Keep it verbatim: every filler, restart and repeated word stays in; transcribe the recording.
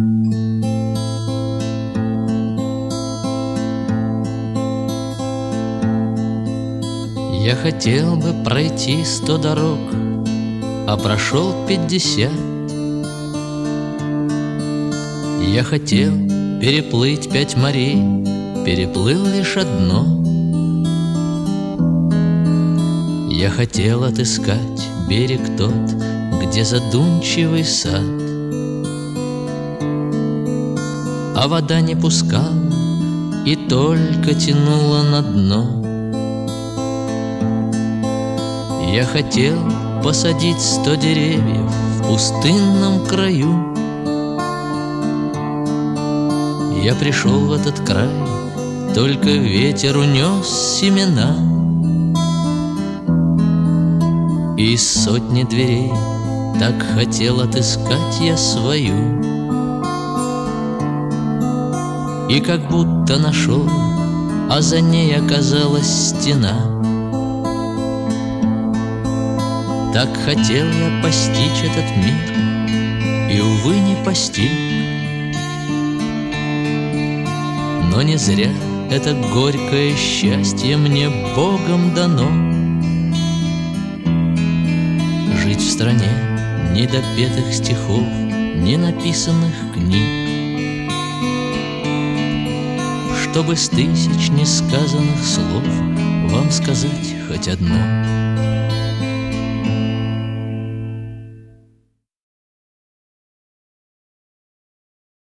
Я хотел бы пройти сто дорог, а прошел пятьдесят. Я хотел переплыть пять морей, переплыл лишь одно. Я хотел отыскать берег тот, где задумчивый сад, а вода не пускала и только тянула на дно. Я хотел посадить сто деревьев в пустынном краю. Я пришел в этот край, только ветер унес семена. И из сотни дверей так хотел отыскать я свою. И как будто нашел, а за ней оказалась стена. Так хотел я постичь этот мир, и, увы, не постиг. Но не зря это горькое счастье мне Богом дано. Жить в стране недопетых стихов, не написанных книг, чтобы с тысяч несказанных слов вам сказать хоть одно.